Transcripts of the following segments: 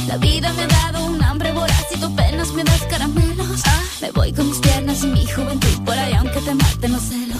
La vida me ha dado un hambre voraz y tú apenas me das caramelos. Me voy con mis piernas y mi juventud por ahí aunque te maten los celos.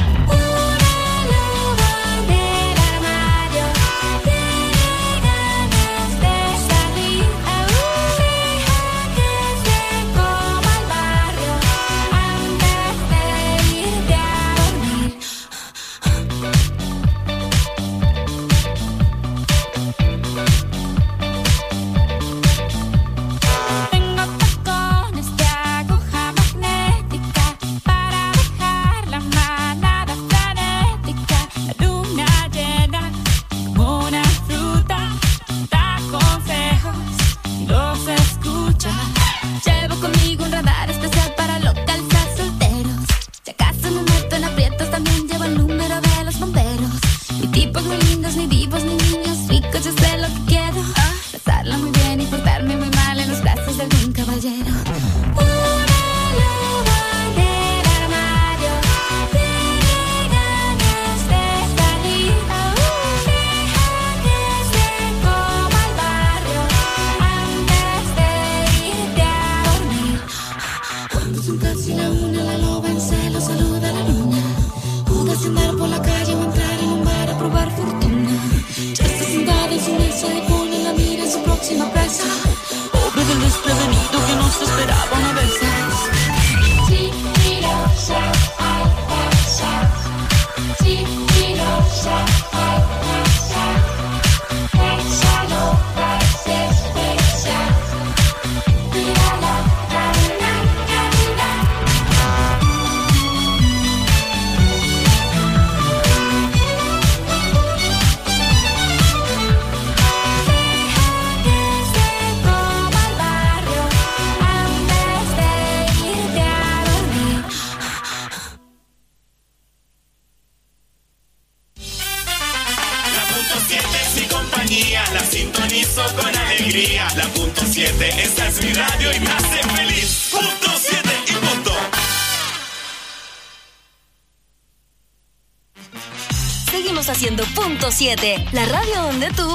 La radio donde tú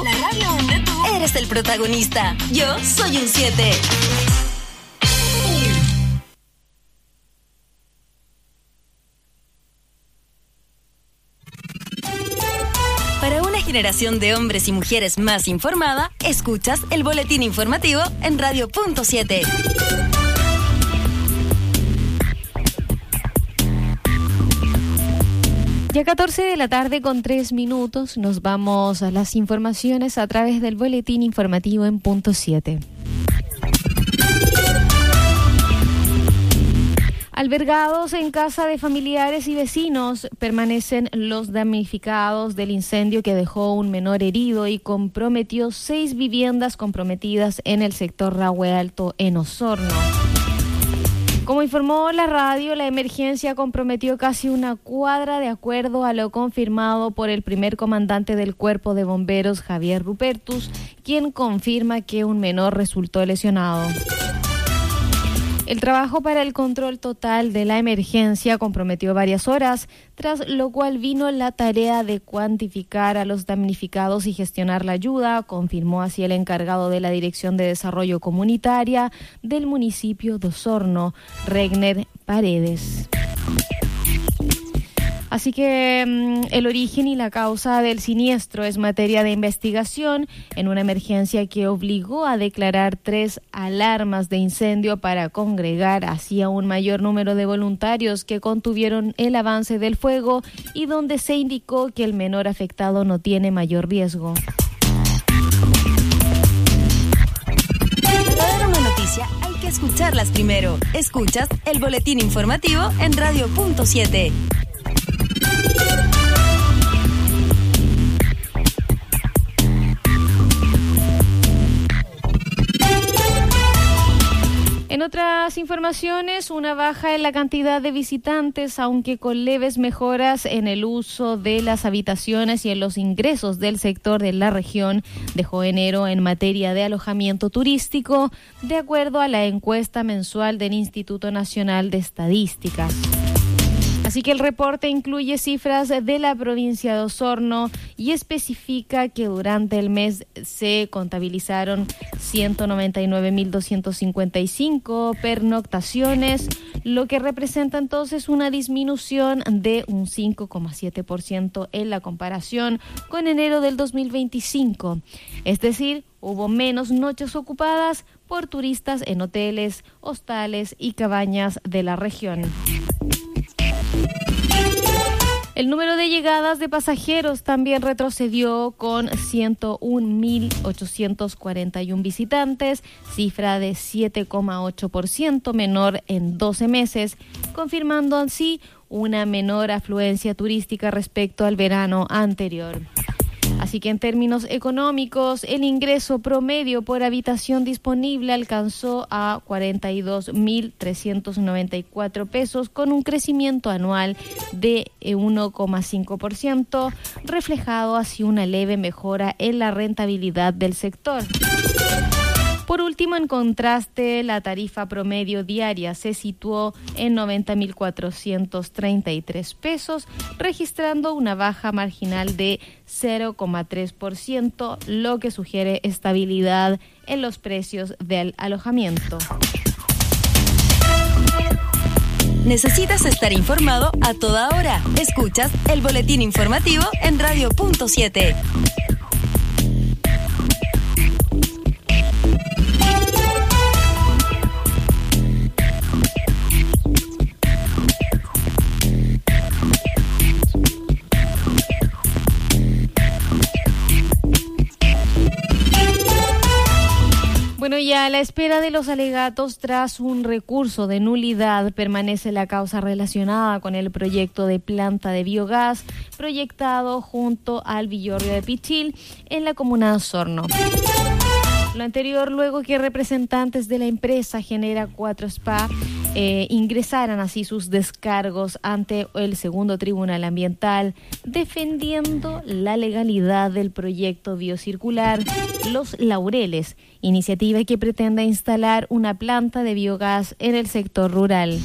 eres el protagonista. Yo soy un 7. Para una generación de hombres y mujeres más informada, escuchas el boletín informativo en Radio.7. Ya 14 de la tarde con 3 minutos, nos vamos a las informaciones a través del boletín informativo en Punto 7. Albergados en casa de familiares y vecinos permanecen los damnificados del incendio que dejó un menor herido y comprometió 6 viviendas comprometidas en el sector Rahue Alto en Osorno. Como informó la radio, la emergencia comprometió casi una cuadra de acuerdo a lo confirmado por el primer comandante del Cuerpo de Bomberos, Javier Rupertus, quien confirma que un menor resultó lesionado. El trabajo para el control total de la emergencia comprometió varias horas, tras lo cual vino la tarea de cuantificar a los damnificados y gestionar la ayuda, confirmó así el encargado de la Dirección de Desarrollo Comunitaria del municipio de Osorno, Regner Paredes. Así que el origen y la causa del siniestro es materia de investigación en una emergencia que obligó a declarar 3 alarmas de incendio para congregar así a un mayor número de voluntarios que contuvieron el avance del fuego y donde se indicó que el menor afectado no tiene mayor riesgo. Para dar una noticia hay que escucharlas primero. Escuchas el boletín informativo en Radio.7. En otras informaciones, una baja en la cantidad de visitantes, aunque con leves mejoras en el uso de las habitaciones y en los ingresos del sector de la región, dejó enero en materia de alojamiento turístico, de acuerdo a la encuesta mensual del Instituto Nacional de Estadísticas. Así que el reporte incluye cifras de la provincia de Osorno y especifica que durante el mes se contabilizaron 199.255 pernoctaciones, lo que representa entonces una disminución de un 5,7% en la comparación con enero del 2025. Es decir, hubo menos noches ocupadas por turistas en hoteles, hostales y cabañas de la región. El número de llegadas de pasajeros también retrocedió con 101.841 visitantes, cifra de 7,8% menor en 12 meses, confirmando así una menor afluencia turística respecto al verano anterior. Así que en términos económicos, el ingreso promedio por habitación disponible alcanzó a 42.394 pesos, con un crecimiento anual de 1,5%, reflejado así una leve mejora en la rentabilidad del sector. Por último, en contraste, la tarifa promedio diaria se situó en 90.433 pesos, registrando una baja marginal de 0,3%, lo que sugiere estabilidad en los precios del alojamiento. ¿Necesitas estar informado a toda hora? Escuchas el boletín informativo en Radio Punto 7. Bueno, ya a la espera de los alegatos tras un recurso de nulidad, permanece la causa relacionada con el proyecto de planta de biogás proyectado junto al Villorrio de Pichil en la comuna de Osorno. Lo anterior luego que representantes de la empresa Genera 4 Spa ingresaran así sus descargos ante el segundo tribunal ambiental, defendiendo la legalidad del proyecto biocircular Los Laureles, iniciativa que pretende instalar una planta de biogás en el sector rural.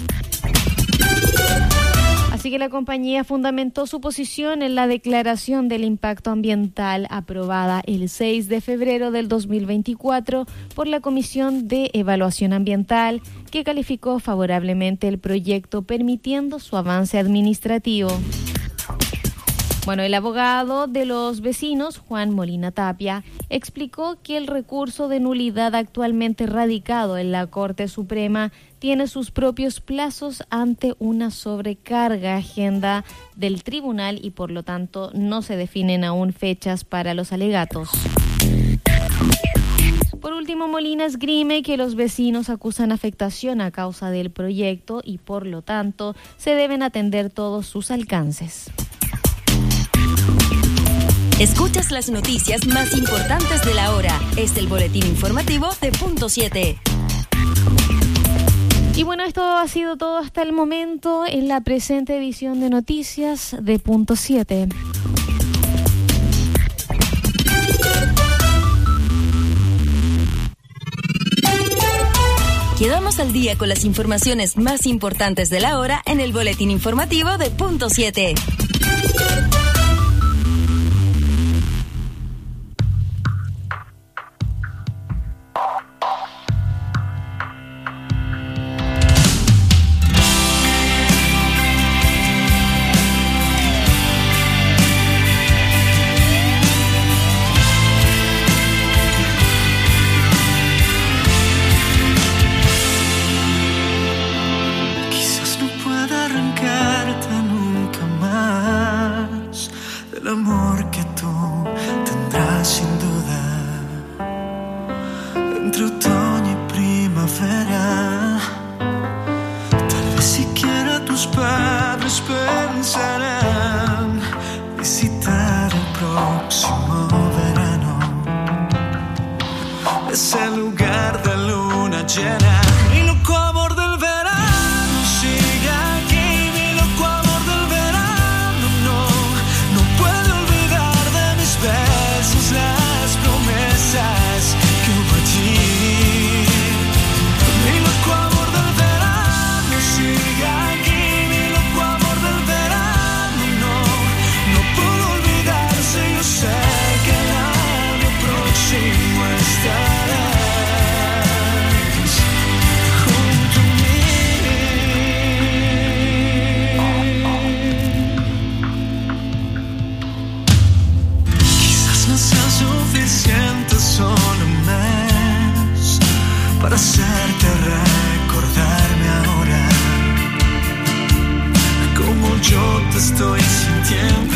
Así que la compañía fundamentó su posición en la declaración del impacto ambiental aprobada el 6 de febrero del 2024 por la Comisión de Evaluación Ambiental, que calificó favorablemente el proyecto, permitiendo su avance administrativo. Bueno, el abogado de los vecinos, Juan Molina Tapia, explicó que el recurso de nulidad actualmente radicado en la Corte Suprema tiene sus propios plazos ante una sobrecarga agenda del tribunal y por lo tanto no se definen aún fechas para los alegatos. Por último, Molina esgrime que los vecinos acusan afectación a causa del proyecto y por lo tanto se deben atender todos sus alcances. Escuchas las noticias más importantes de la hora. Es el boletín informativo de Punto 7. Y bueno, esto ha sido todo hasta el momento en la presente edición de noticias de Punto 7. Quedamos al día con las informaciones más importantes de la hora en el boletín informativo de Punto 7. Mi loco amor del suficiente solo un mes para hacerte recordarme ahora como yo te estoy sintiendo.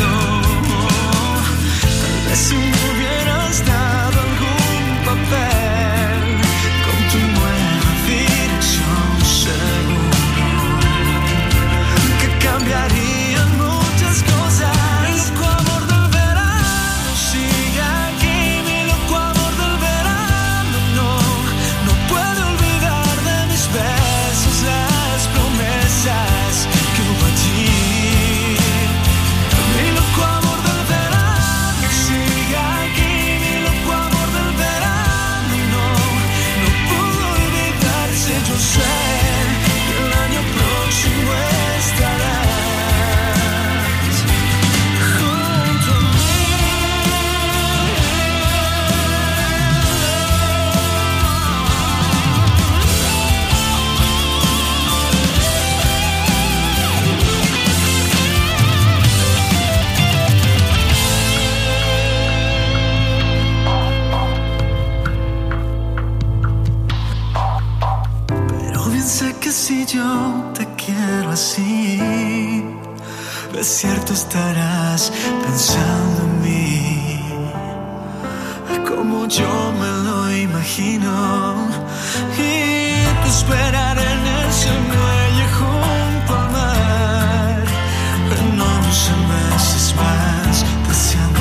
Tal vez si me hubieras dado algún papel con tu nueva dirección, seguro que cambiarían muchas cosas. Mi loco amor del verano sigue aquí, mi loco amor del verano no puede olvidar de mis besos las promesas que hubo allí. Mi loco amor del verano sigue aquí, mi loco amor del verano no pudo olvidarse. Yo sé que el año próximo estarás junto a mí. Pero bien sé que si yo te quiero así, de cierto estarás pensando en mí, como yo me lo imagino. Y te esperaré en ese muelle junto al mar, en 11 meses más, deseando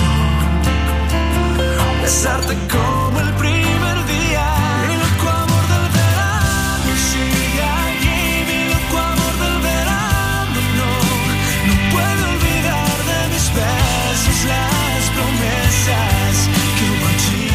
besarte como el primer día. Mi loco amor del verano sigue aquí, mi loco amor del verano no puede olvidar de mis besos las promesas que hubo allí.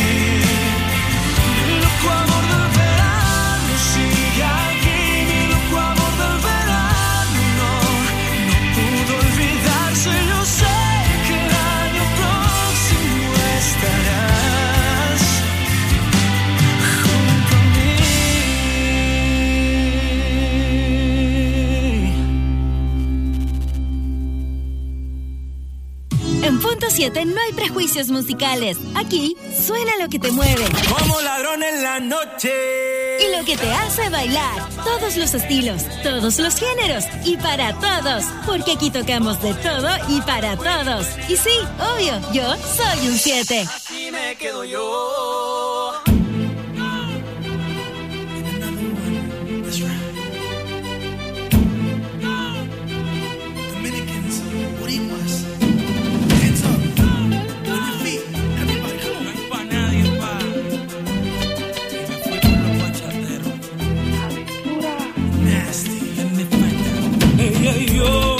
Mi loco amor del verano sigue aquí, mi loco amor del verano no pudo olvidarse. Yo sé que el año próximo estarás junto a mí. En Punto 7 no hay prejuicios musicales. Aquí suena lo que te mueve Como ladrón en la noche. y lo que te hace bailar. Todos los estilos, todos los géneros y para todos. Porque aquí tocamos de todo y para todos. Y sí, obvio, yo soy un 7. Aquí me quedo yo. Ella y yo,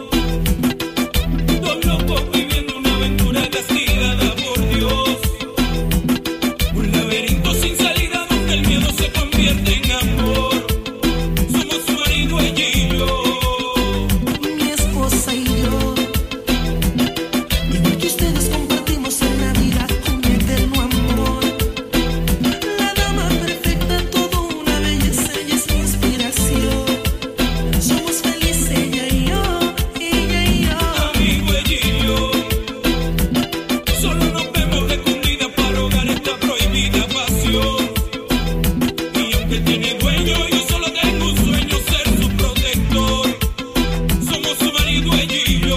dos locos viviendo una aventura castigada por Dios. Un laberinto sin salida donde el miedo se convierte en amor. Somos su marido, ella y yo. Mi esposa y yo, igual que ustedes compartimos en la vida un eterno amor. La dama perfecta, toda una belleza, ella es mi inspiración. Somos felices ella y yo, ella y yo. Amigo, ella y yo. Solo nos vemos de escondida para ahogar esta prohibida pasión. Y aunque tiene dueño, yo solo tengo un sueño, ser su protector. Somos su marido, ella y yo.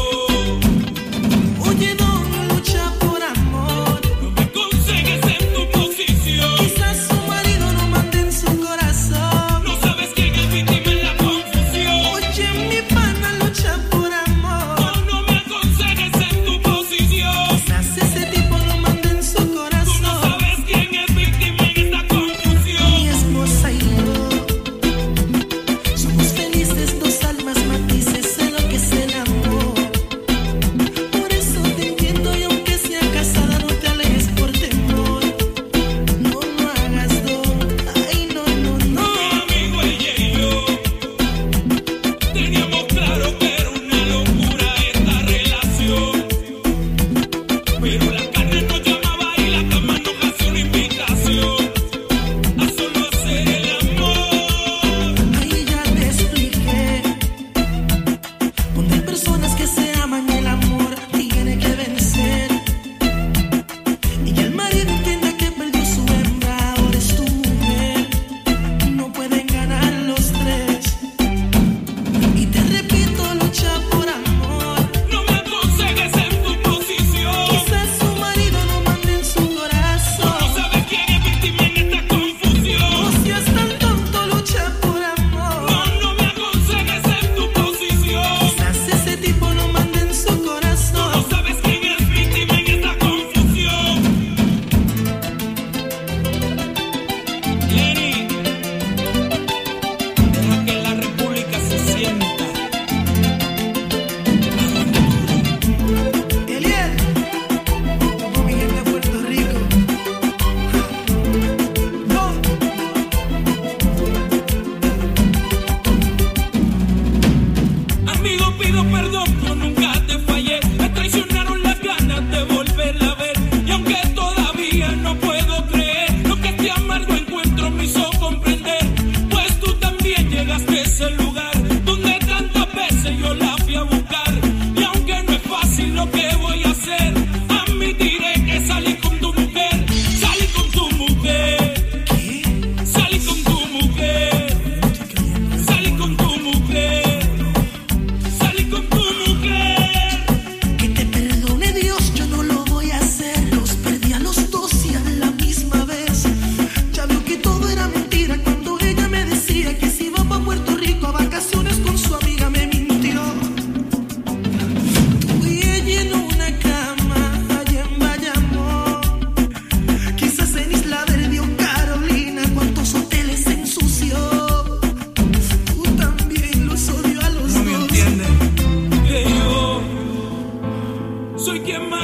Oye, no lucha por amor. No me consegues en tu posición. Quizás su marido no mande en su corazón. No sabes quién es víctima en la confusión. Oye, mi pana lucha por amor. No me aconsejes en tu posición. Quizás ese tipo no mande en su Tú no corazón. sabes quién es víctima en esta confusión. Mi esposa y yo somos felices, dos almas matices en lo que es el amor. Por eso te entiendo y aunque sea casada no te alejes por temor. No hagas dos, ay no. Amigo, ella y yo teníamos claro que era una locura esta relación. Pero la carne nos llamaba y la cama nos hacía una invitación a solo hacer el amor. Ahí ya te expliqué. Donde hay personas que se aman, el amor tiene que vencer.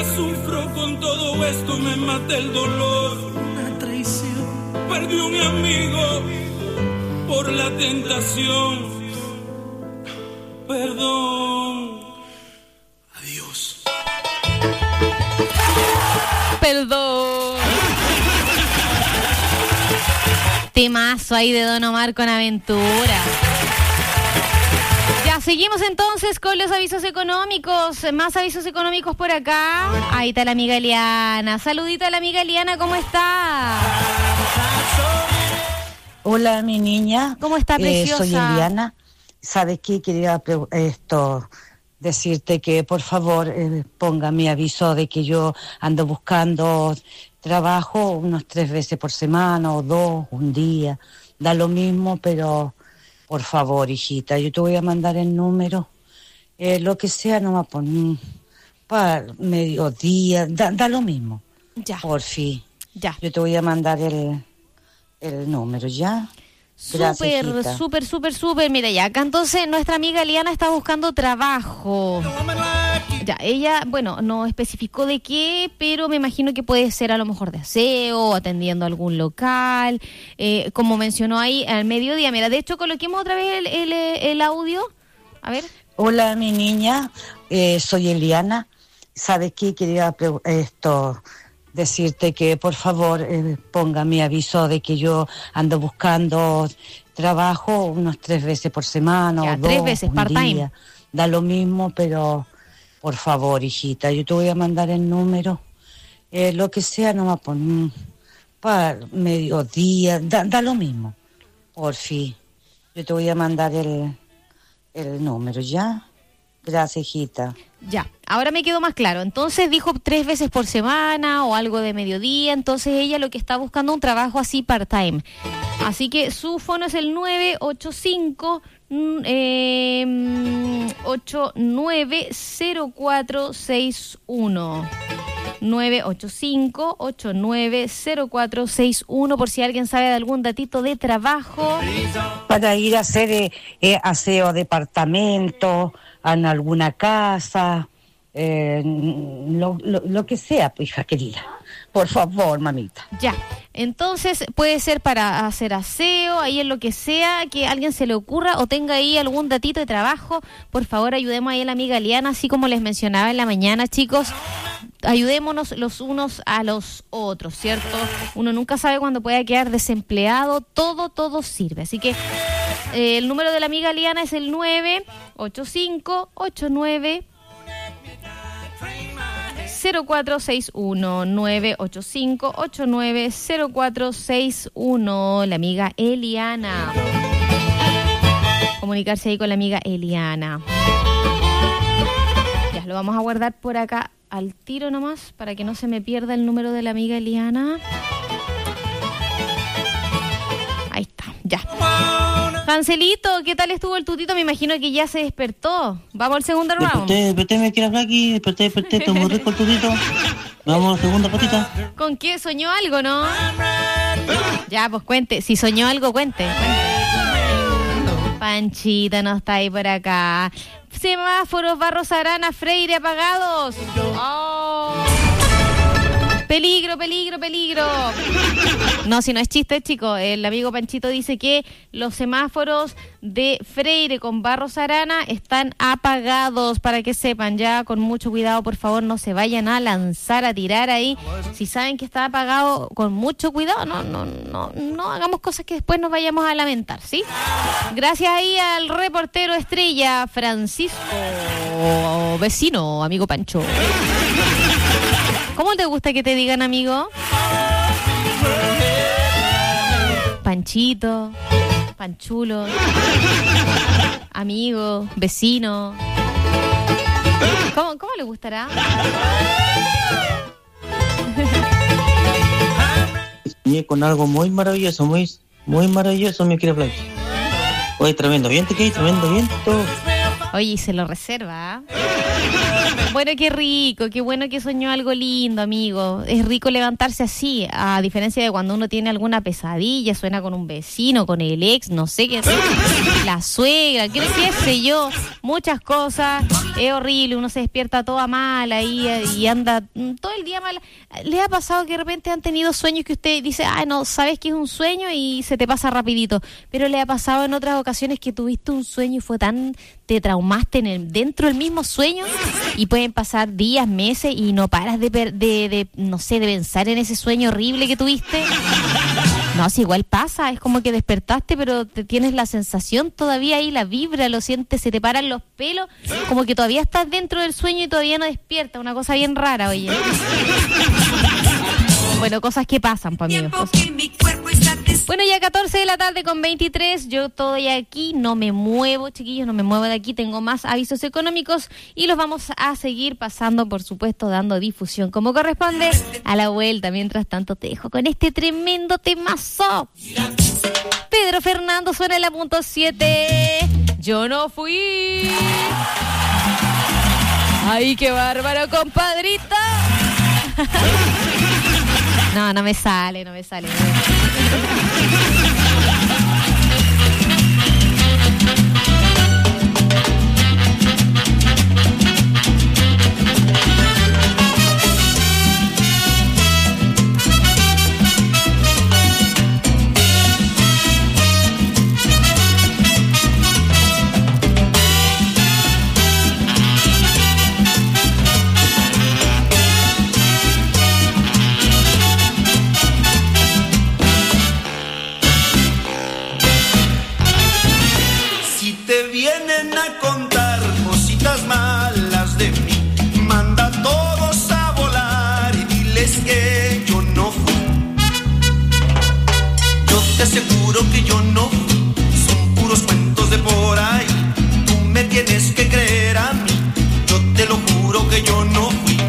sufro con todo esto, me mata el dolor. Una traición. Perdí un amigo por la tentación. Perdón. Adiós. Perdón. Temazo ahí de Don Omar con Aventura. Ya, seguimos entonces con los avisos económicos. Más avisos económicos por acá. Ahí está la amiga Eliana. Saludito a la amiga Eliana, ¿cómo está? Hola, mi niña. ¿Cómo está, preciosa? Soy Eliana. ¿Sabes qué? Quería decirte que por favor ponga mi aviso de que yo ando buscando trabajo unos 3 veces por semana o 2, un día. Da lo mismo, pero por favor, hijita, yo te voy a mandar el número. Lo que sea, no me ponen para mediodía. Da lo mismo. Ya. Por fin. Ya. Yo te voy a mandar el número, ¿ya? Gracias, Súper. Mira, ya acá entonces nuestra amiga Eliana está buscando trabajo. Ya, ella, bueno, no especificó de qué, pero me imagino que puede ser a lo mejor de aseo, atendiendo algún local, como mencionó ahí al mediodía. Mira, de hecho, coloquemos otra vez el audio. A ver. Hola, mi niña, soy Eliana. ¿Sabes qué? Quería decirte que por favor ponga mi aviso de que yo ando buscando trabajo unos 3 veces por semana ya, o 2, 3 veces, un part-time. día. Da lo mismo, pero por favor, hijita, yo te voy a mandar el número. Lo que sea, no me ponen para mediodía. Da lo mismo. Por fin. Yo te voy a mandar el número, ¿ya? Gracias, hijita. Ya, ahora me quedó más claro. Entonces dijo 3 veces por semana o algo de mediodía. Entonces ella lo que está buscando un trabajo así part-time. Así que su fono es el 985 890461. 985-890461 por si alguien sabe de algún datito de trabajo. Para ir a hacer aseo departamento, en alguna casa, lo que sea, pues, hija querida. Por favor, mamita. Ya, entonces puede ser para hacer aseo, ahí en lo que sea, que a alguien se le ocurra o tenga ahí algún datito de trabajo. Por favor, ayudemos ahí a la amiga Eliana, así como les mencionaba en la mañana, chicos. Ayudémonos los unos a los otros, ¿cierto? Uno nunca sabe cuándo pueda quedar desempleado, todo sirve. Así que el número de la amiga Eliana es el 985-89 0461 985-890461. La amiga Eliana. Comunicarse ahí con la amiga Eliana. Ya, lo vamos a guardar por acá al tiro nomás para que no se me pierda el número de la amiga Eliana. Ahí está, ya. Hanselito, ¿qué tal estuvo el tutito? Me imagino que ya se despertó. Vamos al segundo round. Desperté, me quiero hablar aquí. Desperté, está muy rico el tutito. Vamos a la segunda patita. ¿Con qué? ¿Soñó algo, no? Ya, pues cuente. Si soñó algo, cuente. Panchita no está ahí por acá. Semáforos, Barros Arana, Freire apagados. Oh. Peligro. No, si no es chiste, chicos. El amigo Panchito dice que los semáforos de Freire con Barros Arana están apagados, para que sepan. Ya, con mucho cuidado, por favor, no se vayan a lanzar a tirar ahí. Si saben que está apagado, con mucho cuidado, no hagamos cosas que después nos vayamos a lamentar, ¿sí? Gracias ahí al reportero estrella Francisco, vecino, amigo Pancho. ¿Cómo te gusta que te digan, amigo? Panchito, Panchulo, amigo, vecino. ¿Cómo le gustará? Soñé con algo muy maravilloso, muy maravilloso, mi querida Blanca. Oye, tremendo viento que hay, tremendo viento. Oye, y se lo reserva, ¿eh? Bueno, qué rico, qué bueno que soñó algo lindo, amigo. Es rico levantarse así, a diferencia de cuando uno tiene alguna pesadilla, suena con un vecino, con el ex, no sé qué, la suegra, qué sé yo, muchas cosas. Es horrible, uno se despierta toda mal ahí y anda todo el día mal. ¿Les ha pasado que de repente han tenido sueños que usted dice, no, sabes que es un sueño y se te pasa rapidito? Pero ¿le ha pasado en otras ocasiones que tuviste un sueño y fue tan... te traumaste dentro del mismo sueño y pueden pasar días, meses y no paras de no sé, de pensar en ese sueño horrible que tuviste? No, si igual pasa, es como que despertaste pero te tienes la sensación todavía ahí, la vibra, lo sientes, se te paran los pelos, como que todavía estás dentro del sueño y todavía no despiertas, una cosa bien rara, oye. Bueno, cosas que pasan, pues, amigos. Bueno, ya 14 de la tarde con 23, yo estoy aquí, no me muevo, chiquillos, no me muevo de aquí, tengo más avisos económicos y los vamos a seguir pasando, por supuesto, dando difusión como corresponde a la vuelta. Mientras tanto, te dejo con este tremendo temazo. Pedro Fernando suena en la punto 7. Yo no fui. ¡Ay, qué bárbaro, compadrita! No me sale. Vienen a contar cositas malas de mí, manda a todos a volar y diles que yo no fui. Yo te aseguro que yo no fui, son puros cuentos de por ahí. Tú me tienes que creer a mí, yo te lo juro que yo no fui.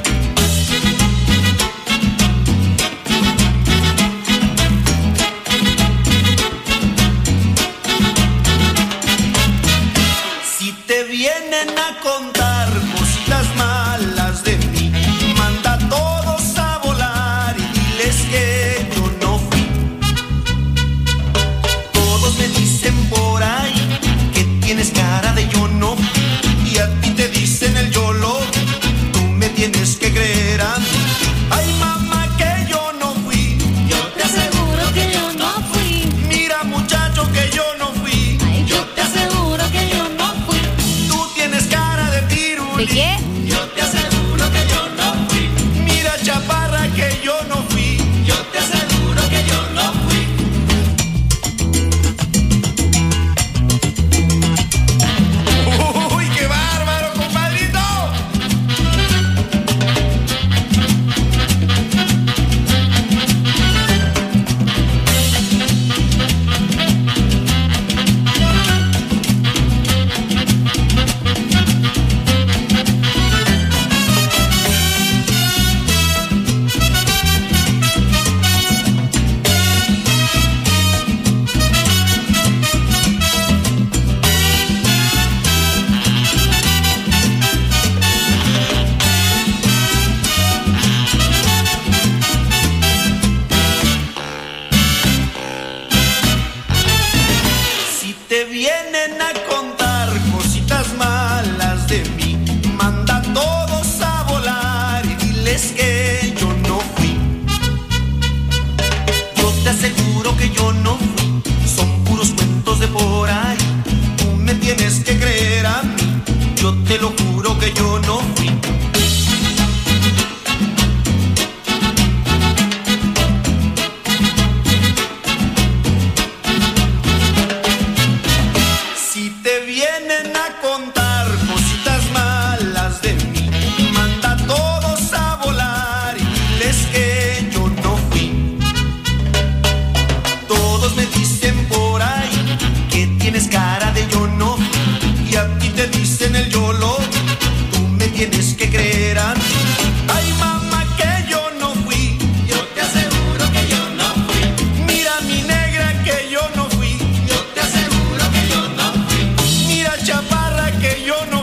Vienen a contar cositas malas de mí, manda a todos a volar y diles que yo no fui. Todos me dicen por ahí que tienes cara de yo no fui, y a ti te dicen el yo lo vi, tú me tienes que creer a mí. Ay, mamá, que yo no fui, yo te aseguro que yo no fui. Mira, muchacho, que yo no fui, ay, yo te aseguro que yo no fui. ¿De qué? Yo te aseguro que yo no fui. Mira, chaparra, que yo no fui. Yo te aseguro que yo no fui. ¡Uy, qué bárbaro, compadrito! Te vienen a contar cositas malas de mí, manda a todos a volar y diles que yo no fui. Yo te aseguro que yo no fui, son puros cuentos de por ahí. Tú me tienes que creer a mí, yo te lo juro que yo no fui. Vienen a contar cositas malas de mí, manda a todos a volar y diles que yo no fui. Todos me dicen por ahí que tienes cara de yo no fui, y a ti te dicen el yo lo vi, tú me tienes que creer a mí. Ay, mamá, que yo no fui, yo te aseguro que yo no fui. Mira, mi negra, que yo no fui, yo te aseguro que yo no fui. Chaparra, que yo no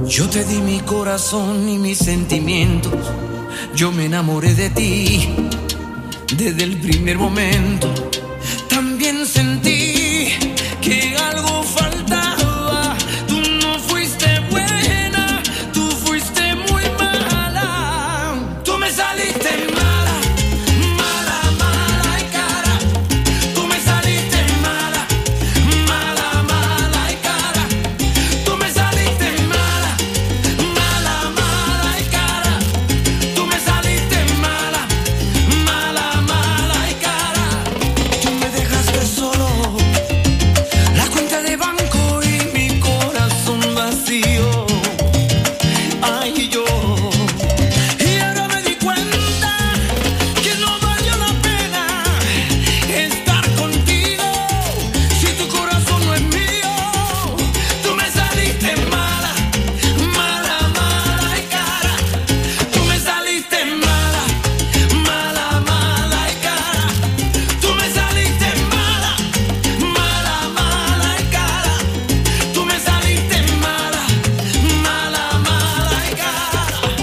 Yo te di mi corazón y mis sentimientos. Yo me enamoré de ti desde el primer momento. También sentí que algo faltaba. Tú no fuiste buena, tú fuiste muy mala. Tú me saliste mala, mala, mala y cara. Tú me saliste mala, mala, mala y cara. Tú me saliste mala, mala, mala y cara. Tú me saliste mala, mala, mala y cara. Tú me dejaste solo, la cuenta de banco y mi corazón vacío. Ay, yo. Y ahora me di cuenta que no valió la pena estar contigo si tu corazón no es mío. Tú me saliste mala, mala, mala y cara. Tú me saliste mala, mala, mala y cara. Tú me saliste mala, mala, mala y cara. Tú me saliste mala, mala, mala y cara.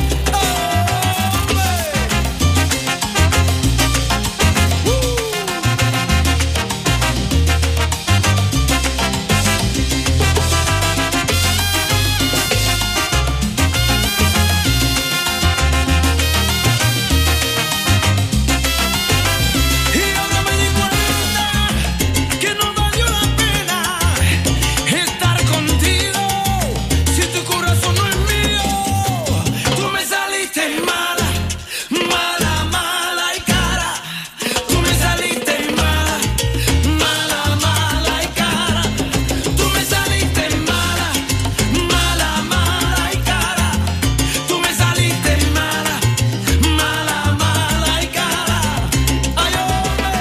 Y ahora me di cuenta que no valió la pena estar contigo si tu corazón no es mío. Tú me saliste mala, mala, mala y cara. Tú me saliste mala, mala, mala y cara. Tú me saliste mala, mala, mala y cara. Tú me saliste mala, mala, mala y cara. Ay, hombre.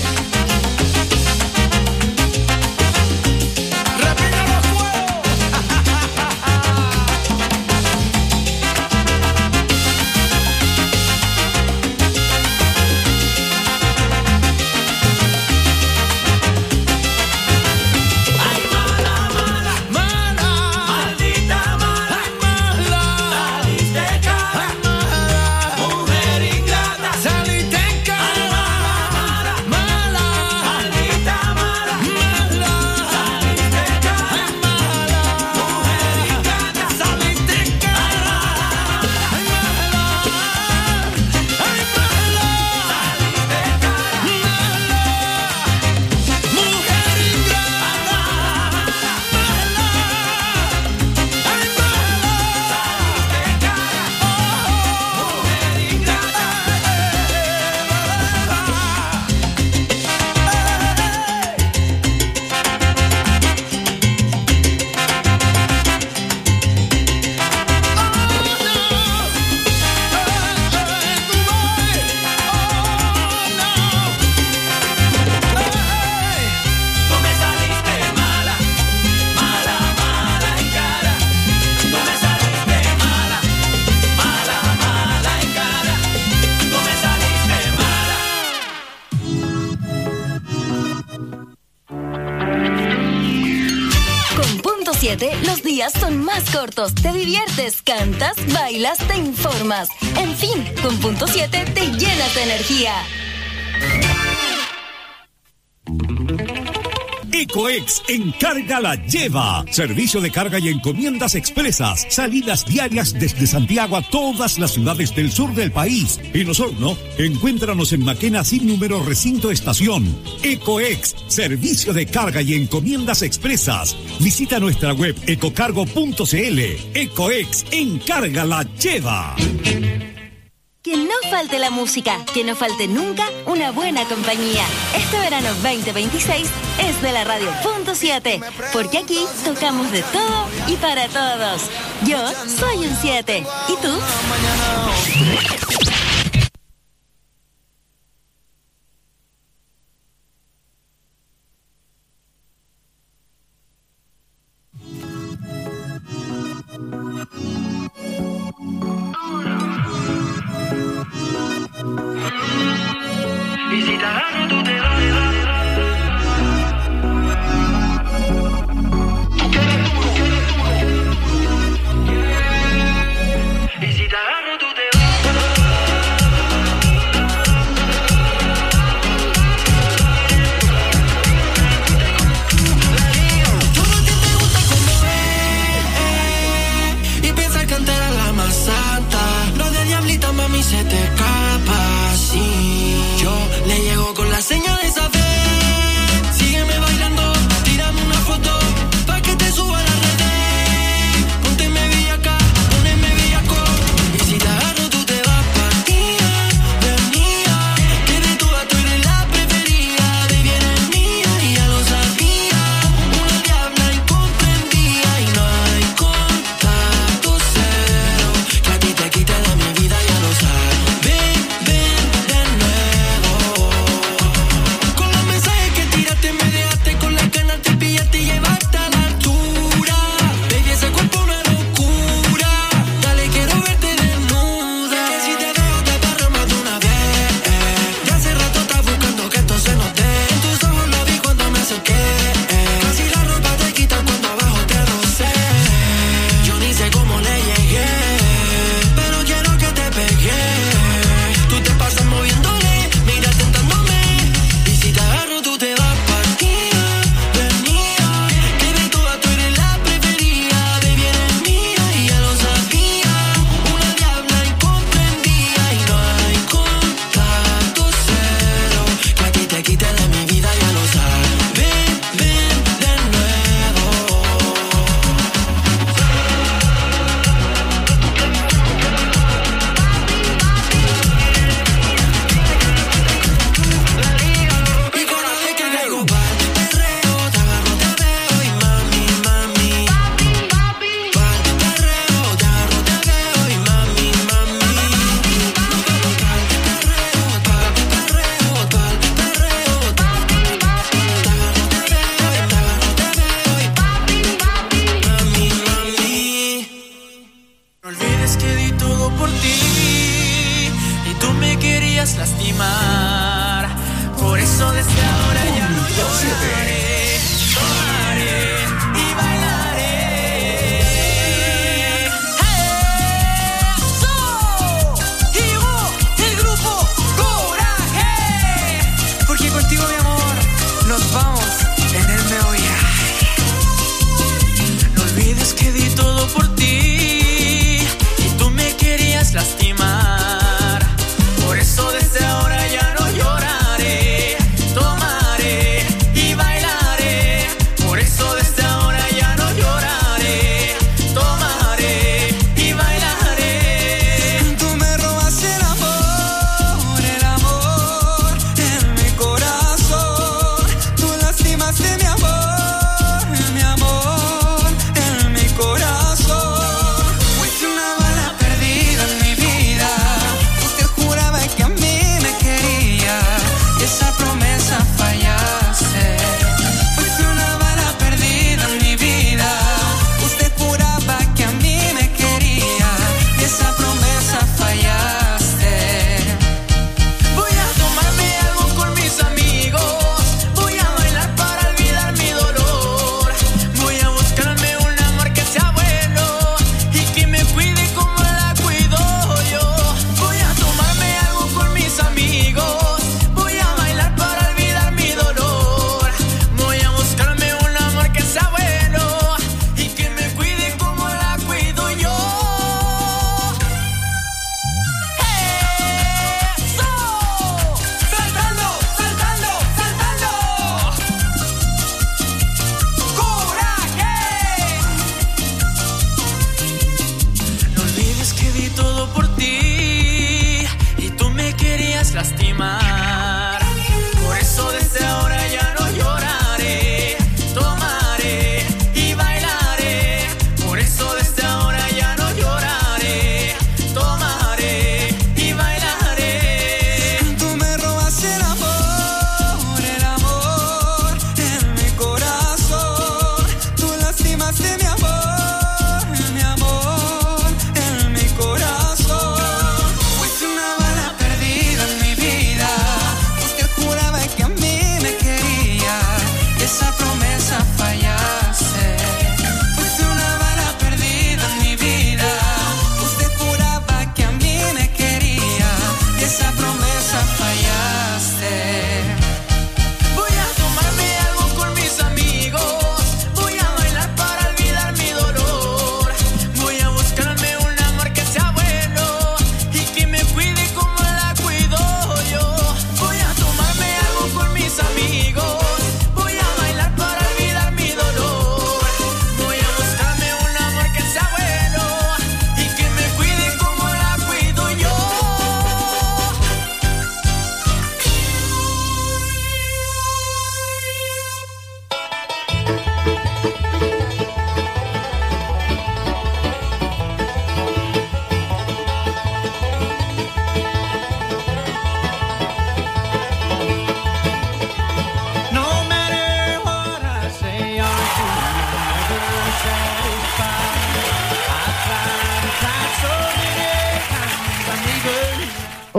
Repita los fuegos. Ay, mala, mala, mala, maldita mala, mala, saliste cara, mala, mujer ingrata, saliste cara, mala, mala, maldita mala, mala, saliste cara, mala, mujer ingrata, saliste cara, ay, mala, ay, mala, saliste cara, mala, mujer ingrata, mala, ay, mala, saliste cara, mujer ingrata. Tú me saliste mala, mala, mala y cara. Tú me saliste mala, mala, mala y cara. Tú me saliste mala. Con Punto 7, los días son más cortos. Te diviertes, cantas, bailas, te informas. En fin, con Punto 7 te llenas de energía. Ecoex Encarga la Lleva. Servicio de carga y encomiendas expresas. Salidas diarias desde Santiago a todas las ciudades del sur del país. En Osorno, encuéntranos en Maquena sin número recinto estación. Ecoex, servicio de carga y encomiendas expresas. Visita nuestra web ecocargo.cl. Ecoex Encarga la Lleva. Que no falte la música, que no falte nunca una buena compañía. Este verano 2026 es de la radio Punto 7, porque aquí tocamos de todo y para todos. Yo soy un 7. ¿Y tú? Sigo con la señal de saber. Sígueme bailando, tírame una foto pa' que te suba a la red. Pónteme villaca, poneme villaco. Y si te agarro tú te vas partida de mía. Que de todas tú eres la preferida. Baby eres mía y ya lo sabía. Una diabla incomprendida y no hay contacto cero. Que a ti te quita de mi vida, ya lo sabes. Ven, ven de nuevo.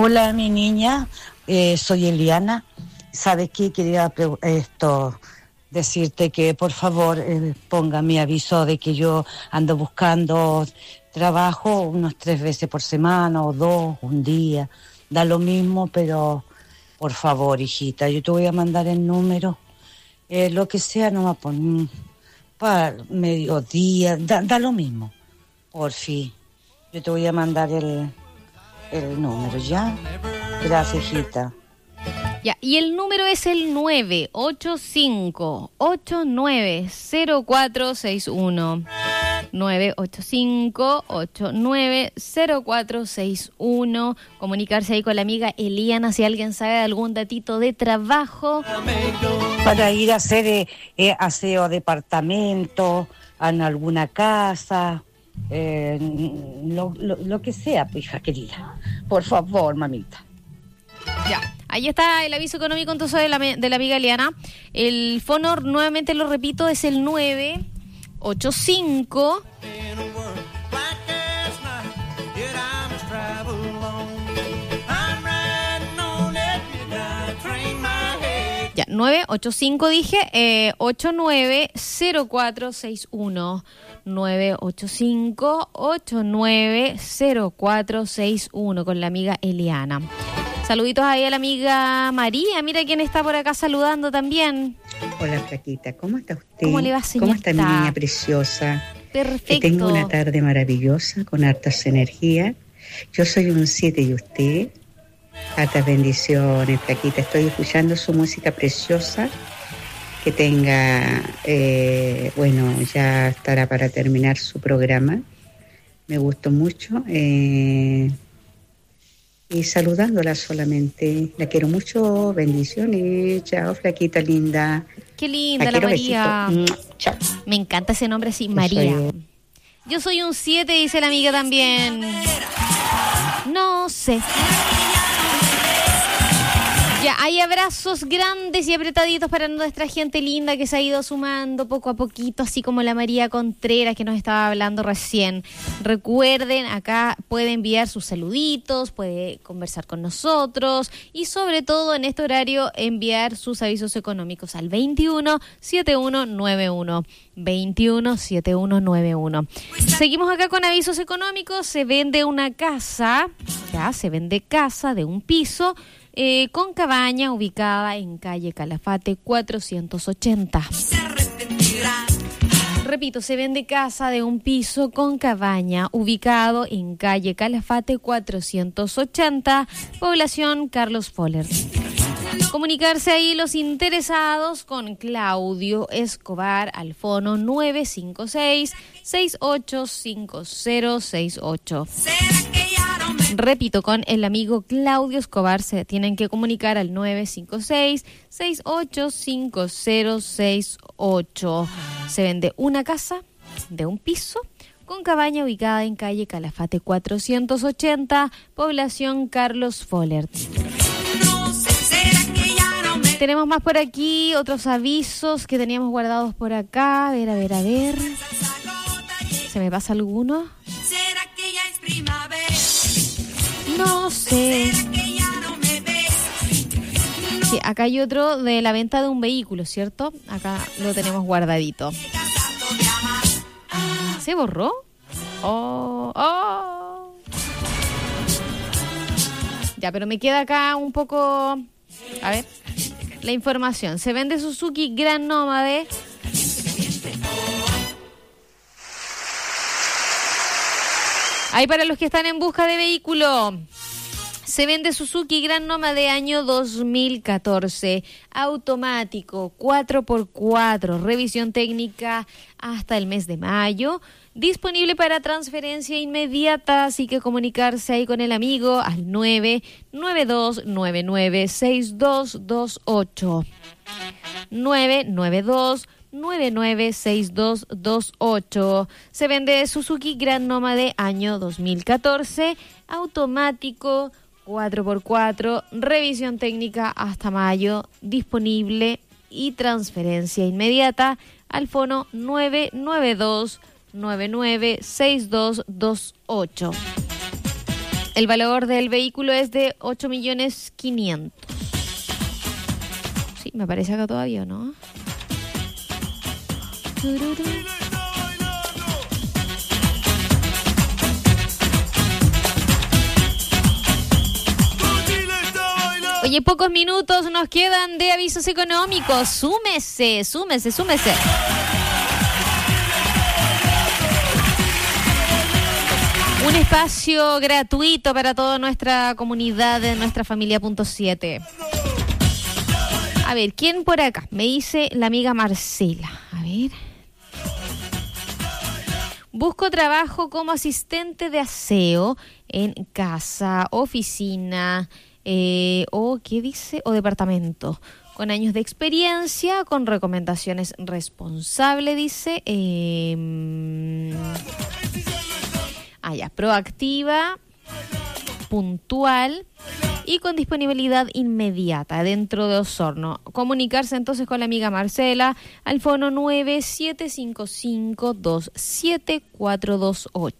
Hola, mi niña, soy Eliana. ¿Sabes qué? Quería decirte que por favor ponga mi aviso de que yo ando buscando trabajo unos 3 veces por semana o 2, un día. Da lo mismo, pero por favor, hijita, yo te voy a mandar el número. Lo que sea, no me ponen para mediodía, da lo mismo. Por fin, yo te voy a mandar el número, ¿ya? Gracias, hijita. Ya, y el número es el 985-890461. 985-890461. Comunicarse ahí con la amiga Eliana si alguien sabe de algún datito de trabajo. Para ir a hacer aseo departamento, en alguna casa, lo que sea, pues, hija querida. Por favor, mamita. Ya, ahí está el aviso económico entonces de la amiga Eliana. El fono, nuevamente lo repito, es el 985 ya, 985 dije, 890461. 985-890461 con la amiga Eliana. Saluditos ahí a la amiga María. Mira quién está por acá saludando también. Hola, flaquita. ¿Cómo está usted? ¿Cómo le va, señorita? ¿Cómo está mi niña preciosa? Perfecto. Que tenga una tarde maravillosa, con hartas energías. Yo soy un 7 y usted. Hartas bendiciones, flaquita. Estoy escuchando su música preciosa. Que tenga, bueno, ya estará para terminar su programa. Me gustó mucho. Y saludándola solamente. La quiero mucho. Bendiciones. Chao, flaquita linda. Qué linda la María. Chao. Me encanta ese nombre así, María. Yo soy un 7, dice la amiga también. No sé. Ya, hay abrazos grandes y apretaditos para nuestra gente linda que se ha ido sumando poco a poquito, así como la María Contreras que nos estaba hablando recién. Recuerden, acá puede enviar sus saluditos, puede conversar con nosotros y sobre todo en este horario enviar sus avisos económicos al 217191. 217191. Seguimos acá con avisos económicos. Se vende una casa, ya se vende casa de un piso con cabaña ubicada en calle Calafate 480. Repito, se vende casa de un piso con cabaña ubicado en calle Calafate 480, población Carlos Foller. Comunicarse ahí los interesados con Claudio Escobar al fono 956-685068. Repito, con el amigo Claudio Escobar se tienen que comunicar al 956-685068. Se vende una casa de un piso con cabaña ubicada en calle Calafate 480, población Carlos Foller. Tenemos más por aquí, otros avisos que teníamos guardados por acá. A ver. ¿Se me pasa alguno? No sé. Sí, acá hay otro de la venta de un vehículo, ¿cierto? Acá lo tenemos guardadito. ¿Se borró? Oh. Ya, pero me queda acá un poco... A ver, la información. Se vende Suzuki Gran Nómade. Ahí para los que están en busca de vehículo. Se vende Suzuki Gran Nómade año 2014. Automático, 4x4, revisión técnica hasta el mes de mayo. Disponible para transferencia inmediata, así que comunicarse ahí con el amigo al 992996228. 992996228. Se vende Suzuki Gran Nómade año 2014, automático, 4x4, revisión técnica hasta mayo, disponible y transferencia inmediata al fono 992996228. El valor del vehículo es de 8.500.000. Sí, me parece acá todavía, ¿no? Oye, pocos minutos nos quedan de avisos económicos. Súmese. Un espacio gratuito para toda nuestra comunidad de nuestra familia .7. A ver, ¿quién por acá? Me dice la amiga Marcela. A ver. Busco trabajo como asistente de aseo en casa, oficina, o ¿qué dice? O departamento. Con años de experiencia, con recomendaciones responsable, dice. Proactiva, puntual y con disponibilidad inmediata dentro de Osorno. Comunicarse entonces con la amiga Marcela al fono 9755-27428.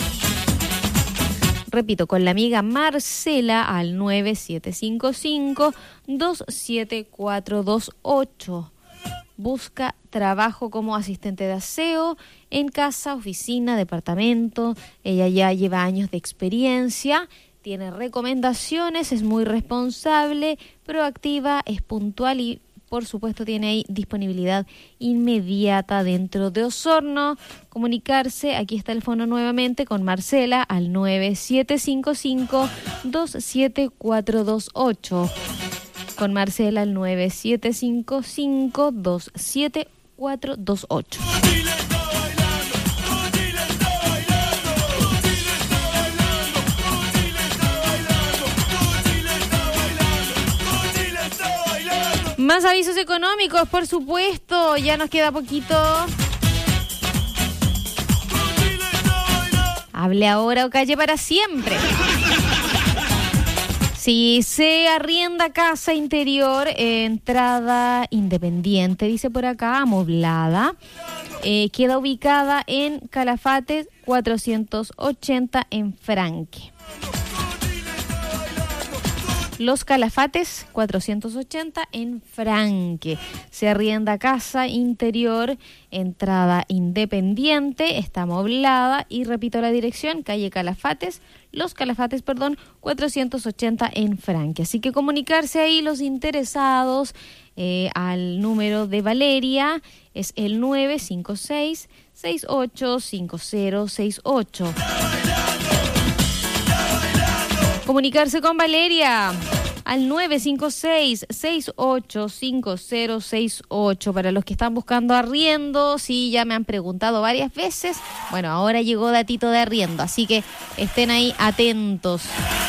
Repito, con la amiga Marcela al 9755-27428. Busca trabajo como asistente de aseo en casa, oficina, departamento. Ella ya lleva años de experiencia, tiene recomendaciones, es muy responsable, proactiva, es puntual y por supuesto tiene ahí disponibilidad inmediata dentro de Osorno. Comunicarse, aquí está el fono nuevamente con Marcela al 9755-27428. Con Marcela al 9755-27428. Más avisos económicos, por supuesto, ya nos queda poquito. Hable ahora o calle para siempre. Si se arrienda casa interior, entrada independiente, dice por acá, amoblada, queda ubicada en Calafate 480 en Franque. Los Calafates 480 en Franque. Se arrienda casa interior, entrada independiente, está amoblada y repito la dirección, calle Calafates, Los Calafates, 480 en Franque. Así que comunicarse ahí los interesados al número de Valeria, es el 956-685068. Comunicarse con Valeria al 956-685068. Para los que están buscando arriendo, sí, ya me han preguntado varias veces. Bueno, ahora llegó datito de arriendo, así que estén ahí atentos.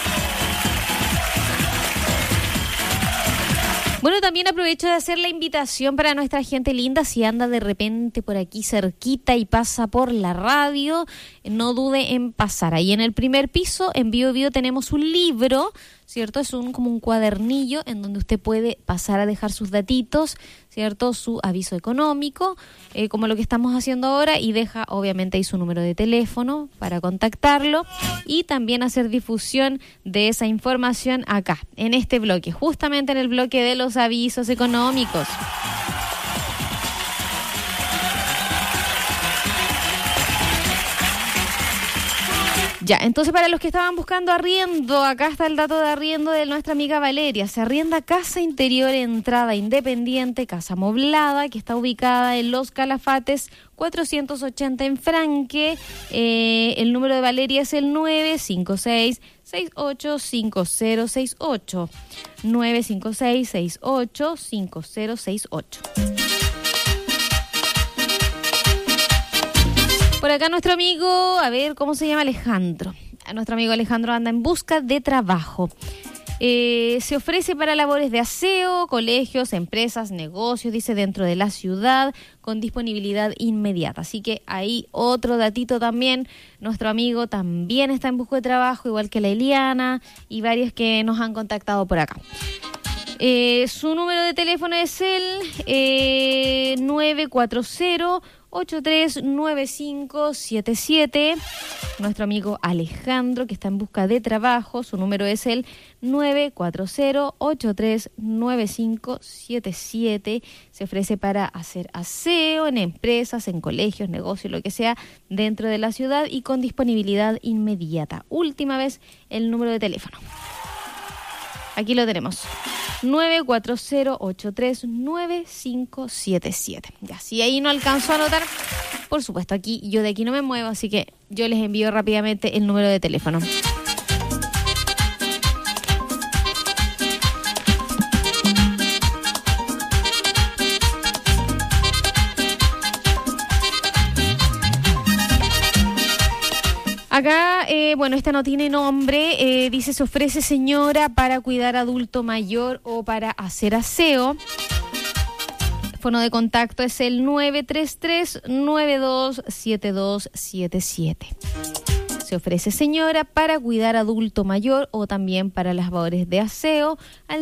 Bueno, también aprovecho de hacer la invitación para nuestra gente linda, si anda de repente por aquí cerquita y pasa por la radio, no dude en pasar. Ahí en el primer piso, en Bio Bio, tenemos un libro, ¿cierto? Es como un cuadernillo en donde usted puede pasar a dejar sus datitos, ¿cierto? Su aviso económico, como lo que estamos haciendo ahora, y deja obviamente ahí su número de teléfono para contactarlo y también hacer difusión de esa información acá, en este bloque, justamente en el bloque de los avisos económicos. Ya, entonces para los que estaban buscando arriendo, acá está el dato de arriendo de nuestra amiga Valeria. Se arrienda casa interior, entrada independiente, casa amoblada, que está ubicada en Los Calafates 480 en Franque. El número de Valeria es el 956-685068. 956-685068. Por acá nuestro amigo, a ver, ¿cómo se llama? Alejandro. Nuestro amigo Alejandro anda en busca de trabajo. Se ofrece para labores de aseo, colegios, empresas, negocios, dice, dentro de la ciudad, con disponibilidad inmediata. Así que ahí otro datito también. Nuestro amigo también está en busca de trabajo, igual que la Eliana y varios que nos han contactado por acá. Su número de teléfono es el 940-839577. Nuestro amigo Alejandro, que está en busca de trabajo, su número es el 940-839577. Se ofrece para hacer aseo en empresas, en colegios, negocios, lo que sea, dentro de la ciudad y con disponibilidad inmediata. Última vez el número de teléfono. Aquí lo tenemos. 940-839577. Ya, si ahí no alcanzó a anotar, por supuesto, aquí yo de aquí no me muevo, así que yo les envío rápidamente el número de teléfono. Acá, esta no tiene nombre, dice se ofrece señora para cuidar adulto mayor o para hacer aseo. El teléfono de contacto es el 933-927277. Se ofrece señora para cuidar adulto mayor o también para las labores de aseo al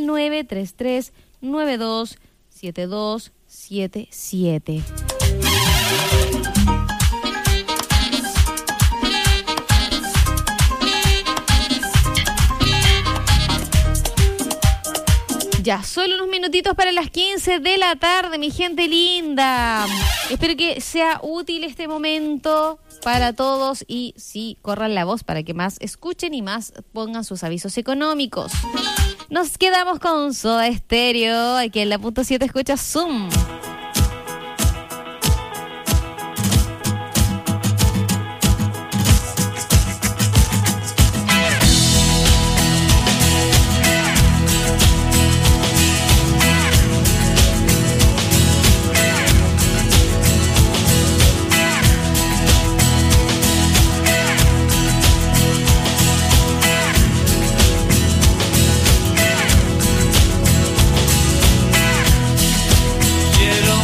933-927277. Ya, solo unos minutitos para las 15 de la tarde, mi gente linda. Espero que sea útil este momento para todos y sí, corran la voz para que más escuchen y más pongan sus avisos económicos. Nos quedamos con Soda Stereo, aquí en la punto 7 escucha Zoom. Quiero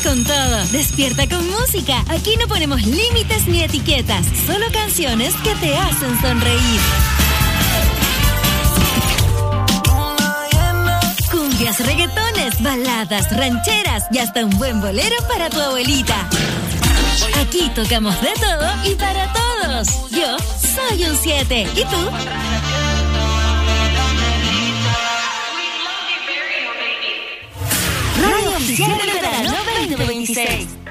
con todo. Despierta con música. Aquí no ponemos límites ni etiquetas. Solo canciones que te hacen sonreír. Cumbias, reggaetones, baladas, rancheras y hasta un buen bolero para tu abuelita. Aquí tocamos de todo y para todos. Yo soy un 7. ¿Y tú? Radio Oficial del Verano 2026.